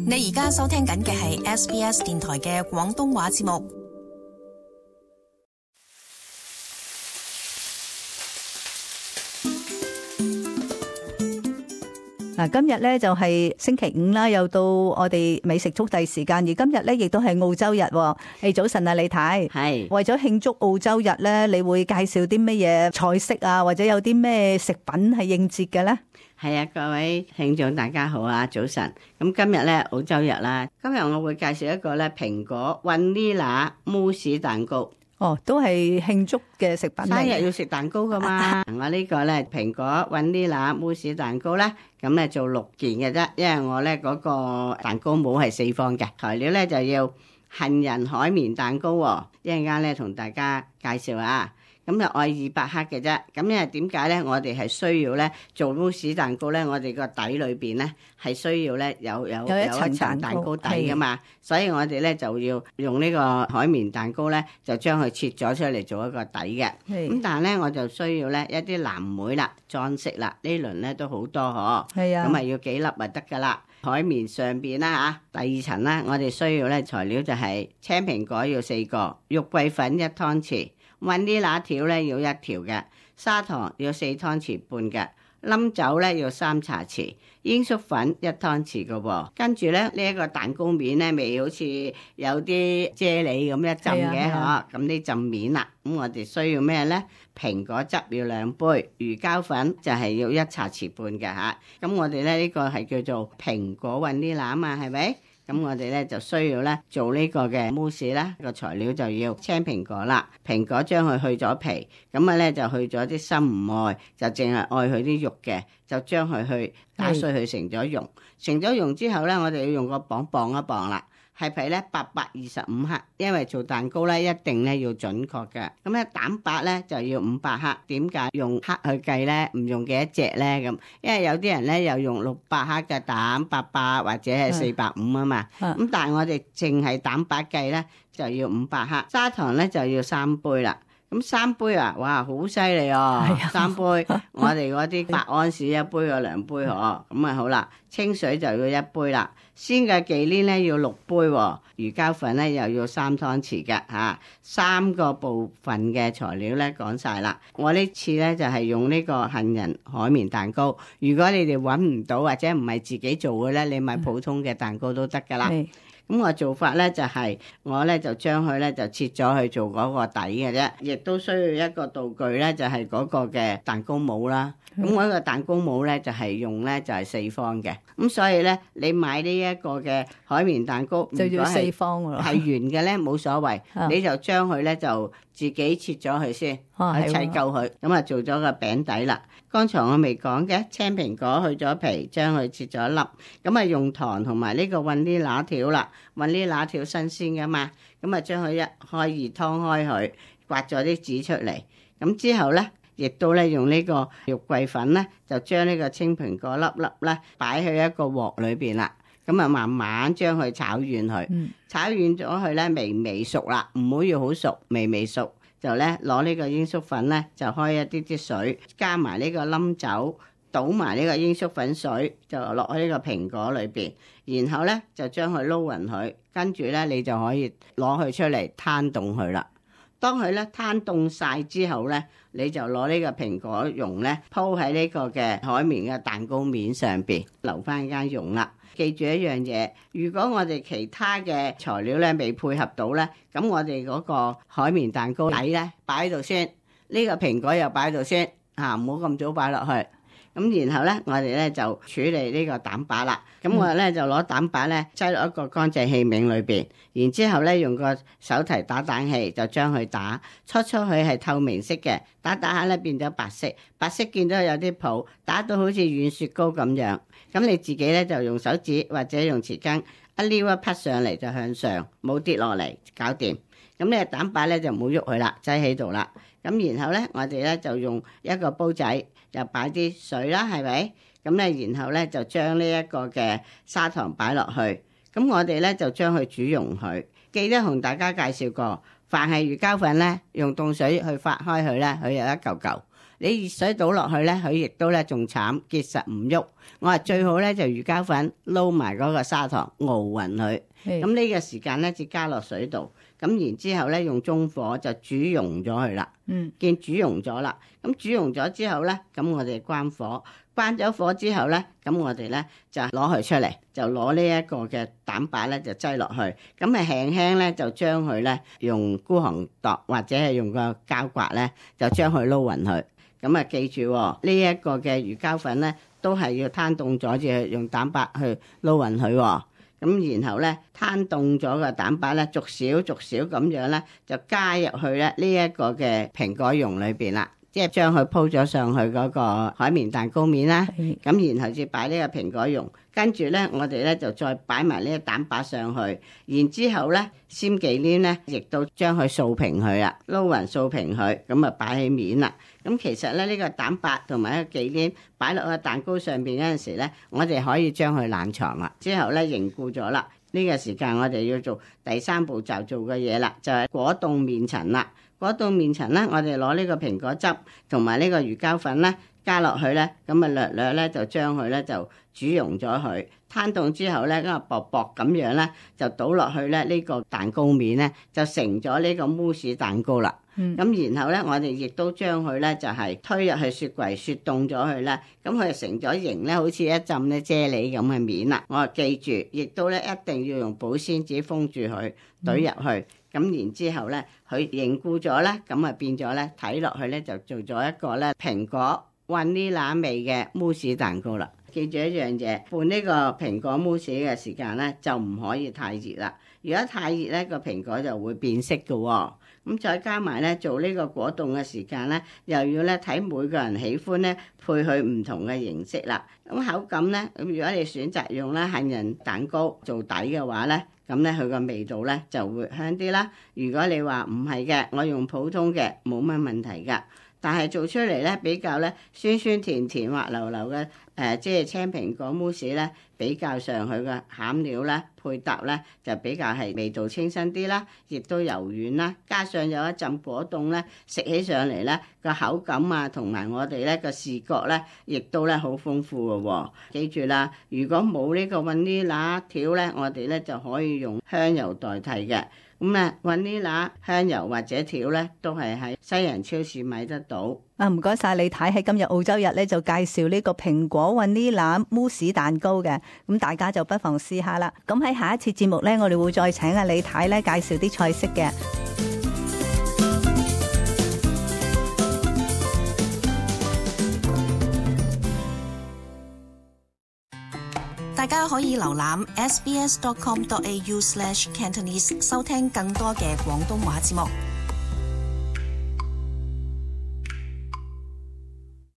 你而家收聽緊嘅係 SBS 電台嘅廣東話節目。 嗱，今日咧就係星期五啦，又到我哋美食速遞時間，而今日咧亦都係澳洲日。誒，早晨啊，李太， 係為咗慶祝澳洲日咧，你會介紹啲乜嘢菜式啊，或者有啲咩食品係應節嘅咧？ 係啊，各位聽眾大家好啊，早晨。咁今日咧澳洲日啦，今日我會介紹一個咧蘋果 vanilla 慕斯蛋糕。 哦，都係慶祝嘅食品嚟。 生日要食蛋糕噶嘛？我呢個咧蘋果 vanilla 慕斯蛋糕咧，咁咧做6件嘅啫，因為我咧嗰個蛋糕模係4方嘅。材料咧就要杏仁海綿蛋糕喎，一陣間咧同大家介紹啊。咁就愛200克嘅啫。咁因為點解咧？我哋係需要咧做慕斯蛋糕咧，我哋個底裏邊咧係需要咧有一層蛋糕底噶嘛，所以我哋咧就要用呢個海綿蛋糕咧，就將佢切咗出嚟做一個底嘅。咁但係咧我就需要咧一啲藍莓啦、裝飾啦，呢輪咧都好多嗬。係啊。咁啊要幾粒就得噶啦。海綿上邊啦嚇，第2層啦，我哋需要咧材料就係青蘋果要4個，肉桂粉1湯匙。vanilla條咧要1條嘅，砂糖要4湯匙半嘅，冧酒咧要3茶匙，鷹粟粉1湯匙嘅喎。跟住咧呢一個蛋糕面咧，咪好似有啲啫喱咁一浸嘅嗬，咁呢浸面啦。咁我哋需要咩咧？蘋果汁要2杯，魚膠粉就係要1茶匙半嘅嚇。咁我哋咧呢個係叫做蘋果 vanilla 啊嘛，係咪？咁我哋咧就需要咧做呢個嘅慕斯啦，個材料就要青蘋果啦，蘋果將佢去咗皮，咁啊咧就去咗啲心唔愛，就淨係愛佢啲肉嘅，就將佢去打碎佢成咗蓉，成咗蓉之後咧，我哋要用個磅磅一磅啦。係皮咧825克，因為做蛋糕咧一定咧要準確嘅。咁咧蛋白咧就要500克。點解用克去計咧？唔用幾多隻咧？咁因為有啲人咧又用600克嘅蛋800或者係450啊嘛。咁但係我哋淨係蛋白計咧就要500克。砂糖咧就要3杯啦。咁3杯啊，哇，好犀利哦！3杯，我哋嗰啲8安士1杯啊2杯嗬，咁啊好啦。清水就要1杯啦，鮮嘅忌廉咧要6杯喎，魚膠粉咧又要3湯匙嘅嚇。3個部分嘅材料咧講晒啦。我呢次咧就係用呢個杏仁海綿蛋糕。如果你哋揾唔到或者唔係自己做嘅咧，你買普通嘅蛋糕都得噶啦。咁我做法咧就係我咧就將佢咧就切咗去做嗰個底嘅啫，亦都需要一個道具咧就係嗰個嘅蛋糕模啦。咁我呢個蛋糕模咧就係用咧就係4方嘅，咁所以咧你買呢一個嘅海綿蛋糕就要4方喎， 係圓嘅咧冇所謂，你就將佢咧就自己切咗佢先，砌夠佢，咁啊做咗個餅底啦。剛才我未講嘅青蘋果去咗皮，將佢切咗一粒，咁啊用糖同埋呢個vanilla條啦，vanilla條新鮮噶嘛，咁啊將佢一開二湯開佢，刮咗啲籽出嚟，咁之後咧。亦都咧用呢個肉桂粉咧，就將呢個青蘋果粒粒咧擺去一個鑊裏邊啦。咁啊慢慢將佢炒軟佢，炒軟咗佢咧微微熟啦，唔好要好熟，微微熟就咧攞呢個鷹粟粉咧就開一啲水，加埋呢個冧酒，倒埋呢個鷹粟粉水，就落喺呢個蘋果裏邊，然後咧就將佢撈勻佢，跟住咧你就可以攞佢出嚟攤凍佢啦。當佢咧攤凍晒之後咧，你就攞呢個蘋果蓉咧鋪喺呢個嘅海綿嘅蛋糕面上邊，留翻間蓉啦。記住一樣嘢，如果我哋其他嘅材料咧未配合到咧，咁我哋嗰個海綿蛋糕底咧擺喺度先，呢個蘋果又擺喺度先，唔好咁早擺落去。咁然後咧，我哋咧就處理呢個蛋白啦。咁我咧就攞蛋白咧擠落一個乾淨器皿裏邊，然之後咧用個手提打蛋器就將佢打，初佢係透明色嘅，打下咧變咗白色，白色見到有啲泡，打到好似軟雪糕咁樣。咁你自己咧就用手指或者用匙羹一撩一匹上嚟就向上，冇跌落嚟，搞掂。咁呢個蛋白咧就唔好喐佢啦，擠喺度啦。咁然後咧，我哋咧就用一個煲仔，就擺啲水啦，係咪？咁咧，然後咧就將呢一個嘅砂糖擺落去。咁我哋咧就將佢煮溶佢。記得同大家介紹過，凡係魚膠粉咧，用凍水去發開佢咧，佢有一嚿嚿。 你熱水倒落去咧，佢亦都咧仲慘，結實唔喐。我話最好咧就魚膠粉撈埋嗰個砂糖熬勻佢。咁呢個時間咧至加落水度，咁然之後咧用中火就煮溶咗佢啦。見煮溶咗啦，咁煮溶咗之後咧，咁我哋關火，關咗火之後咧，咁我哋咧就攞佢出嚟，就攞呢一個嘅蛋白咧就擠落去，咁咪輕輕咧就將佢咧用孤行度或者係用個膠刮咧就將佢撈勻佢。咁啊記住呢一個嘅魚膠粉咧都係要攤凍咗至用蛋白去撈勻佢。咁然後咧攤凍咗個蛋白咧，逐少咁樣咧就加入去咧呢一個嘅蘋果蓉裏邊啦，即係將佢鋪咗上去嗰個海綿蛋糕面啦。咁然後至擺呢個蘋果蓉，跟住咧我哋咧就再擺埋呢個蛋白上去，然之後咧鮮忌廉咧亦都將佢掃平佢啦，撈勻掃平佢，咁啊擺喺面啦。咁其實咧呢個蛋白同埋一個忌廉擺落個蛋糕上邊嗰陣時咧，我哋可以將佢冷藏啦。之後咧凝固咗啦，呢個時間我哋要做第三步驟做嘅嘢啦，就係果凍面層啦。果凍面層咧，我哋攞呢個蘋果汁同埋呢個魚膠粉咧加落去咧，咁啊略略咧就將佢咧就煮溶咗佢，攤凍之後咧咁啊薄薄咁樣咧就倒落去咧呢個蛋糕面咧就成咗呢個慕斯蛋糕啦。咁然後咧，我哋亦都將佢咧就係推入去雪櫃雪凍咗佢啦。咁佢就成咗形咧，好似一浸咧啫喱咁嘅面啦。我話記住，亦都咧一定要用保鮮紙封住佢，懟入去。咁然之後咧，佢凝固咗咧，咁啊變咗咧睇落去咧就做咗一個咧蘋果雲呢拿味嘅慕斯蛋糕啦。記住一樣嘢，拌呢個蘋果慕斯嘅時間咧就唔可以太熱啦。如果太熱咧，個蘋果就會變色嘅喎。咁再加埋咧做呢個果凍嘅時間咧，又要咧睇每個人喜歡咧配佢唔同嘅形式啦。咁口感咧，咁如果你選擇用咧杏仁蛋糕做底嘅話咧，咁咧佢個味道咧就會香啲啦。如果你話唔係嘅，我用普通嘅冇乜問題㗎。但係做出嚟咧比較咧酸酸甜甜滑溜溜嘅即係青蘋果慕斯咧，比較上佢嘅餡料咧配搭咧就比較係味道清新啲啦，亦都柔軟啦，加上有一陣果凍咧，食起上嚟咧個口感啊，同埋我哋咧個視覺咧，亦都咧好豐富嘅喎。記住啦，如果冇呢個雲呢拿條咧，我哋咧就可以用香油代替嘅。咁啊，雲呢拿香油或者條咧，都係喺西人超市買得到。 唔該晒李太喺今日澳洲日咧就介紹呢個蘋果雲呢拿慕斯蛋糕嘅，咁大家就不妨試下啦。咁喺下一次節目咧，我哋會再請阿李太咧介紹啲菜式嘅。 大家可以瀏覽 sbs.com.au/Cantonese 收聽更多嘅廣東話節目。